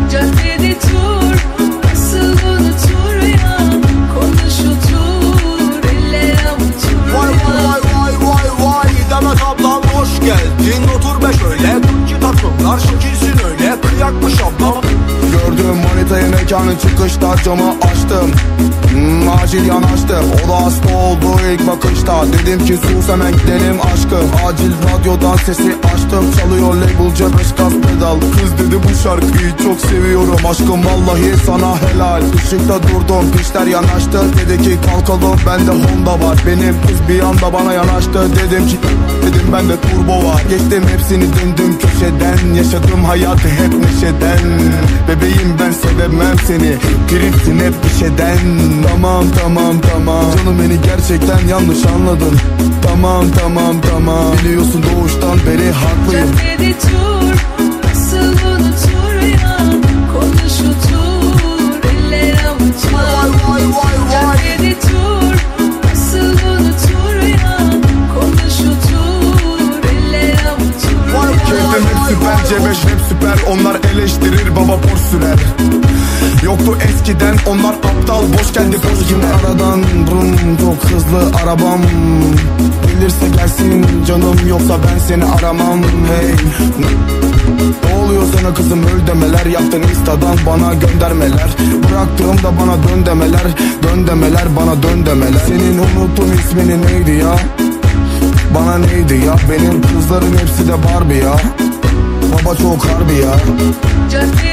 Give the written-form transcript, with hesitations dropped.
Caddede tur nasıl unutur ya, konuşulur eller avutur ya. Vay vay vay vay vay Demet ablam hoş geldin, otur be şöyle. Türkçe takımlar şekilsin öyle, kıyakmış ablam. Gördüm manitayı mekanın çıkışta, camı açtım. Acil yanaştım, o da hasta oldu ilk bakışta. Dedim ki sus hemen gidelim aşkım. Acil radyodan sesi açtım, çalıyor labelce 5 gaz pedal. Kız dedi bu şarkıyı çok seviyorum aşkım, vallahi sana helal. Işıkta durdum, pişler yanaştı, dedi ki kalkalım bende Honda var. Benim kız bir anda bana yanaştı, dedim ki dedim bende turbo var. Geçtim hepsini döndüm köşeden, yaşadım hayatı hep neşeden. Bebeğim ben sevemem seni, gripsin hep bir şeyden. Tamam tamam tamam, canım beni gerçekten yanlış anladın. Tamam tamam tamam, biliyorsun doğuştan beri haklıyım. Caddede tur nasıl unutur ya, konuşulur eller avutur ya. Vay vay vay vay. Caddede tur nasıl unutur ya, konuşulur eller avutur Vay ya. Keyfim hep süper, C5 hep süper. Onlar eleştirir, baba boş sürer. Yoktu eskiden, onlar aptal, boş geldi boş gibi. Aradan brum, çok hızlı arabam. Gelirse gelsin canım, yoksa ben seni aramam. Hey, ne oluyor sana kızım, öl demeler. Yaptın instadan bana göndermeler. Bıraktığımda bana dön demeler. Dön demeler, bana dön demeler. Senin unuttuğun ismini neydi ya? Bana neydi ya? Benim kızların hepsi de Barbie ya. Baba çok harbi ya. Caddede